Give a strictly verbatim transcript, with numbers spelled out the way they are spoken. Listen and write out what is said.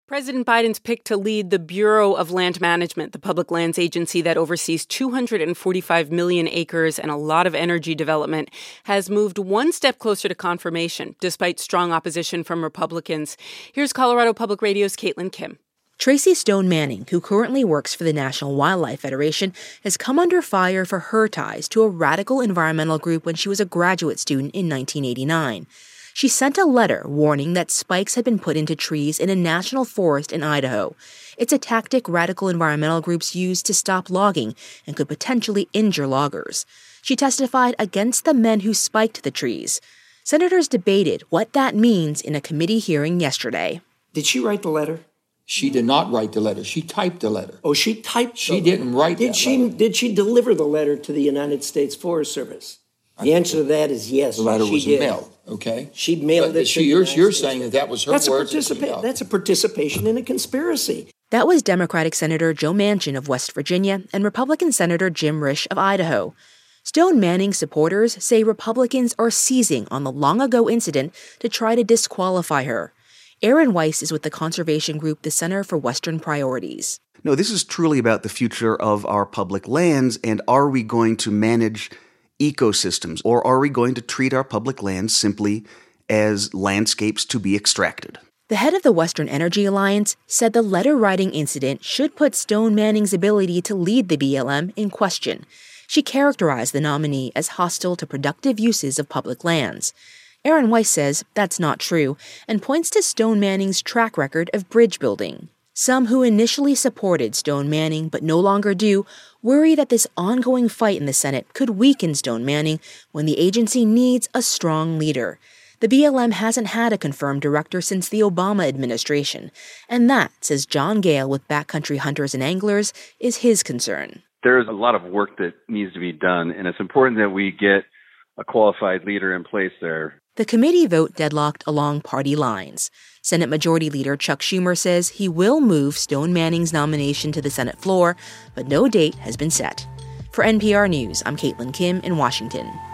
President Biden's pick to lead the Bureau of Land Management, the public lands agency that oversees two hundred forty-five million acres and a lot of energy development, has moved one step closer to confirmation, despite strong opposition from Republicans. Here's Colorado Public Radio's Caitlin Kim. Tracy Stone Manning, who currently works for the National Wildlife Federation, has come under fire for her ties to a radical environmental group when she was a graduate student in nineteen eighty-nine. She sent a letter warning that spikes had been put into trees in a national forest in Idaho. It's a tactic radical environmental groups use to stop logging and could potentially injure loggers. She testified against the men who spiked the trees. Senators debated what that means in a committee hearing yesterday. Did she write the letter? She did not write the letter. She typed the letter. Oh, she typed the She letter. didn't write did that she, letter. Did she deliver the letter to the United States Forest Service? The answer to that is yes, The letter she was did. mailed, okay? She mailed But it so to the you're, United you're States. saying that that was her That's a, words. that she participa- mailed. that's a participation in a conspiracy. That was Democratic Senator Joe Manchin of West Virginia and Republican Senator Jim Risch of Idaho. Stone Manning supporters say Republicans are seizing on the long-ago incident to try to disqualify her. Aaron Weiss is with the conservation group the Center for Western Priorities. No, this is truly about the future of our public lands, and are we going to manage ecosystems, or are we going to treat our public lands simply as landscapes to be extracted? The head of the Western Energy Alliance said the letter-writing incident should put Stone Manning's ability to lead the B L M in question. She characterized the nominee as hostile to productive uses of public lands. Aaron Weiss says that's not true and points to Stone Manning's track record of bridge building. Some who initially supported Stone Manning but no longer do worry that this ongoing fight in the Senate could weaken Stone Manning when the agency needs a strong leader. The B L M hasn't had a confirmed director since the Obama administration, and that, says John Gale with Backcountry Hunters and Anglers, is his concern. There's a lot of work that needs to be done, and it's important that we get a qualified leader in place there. The committee vote deadlocked along party lines. Senate Majority Leader Chuck Schumer says he will move Stone Manning's nomination to the Senate floor, but no date has been set. For N P R News, I'm Caitlin Kim in Washington.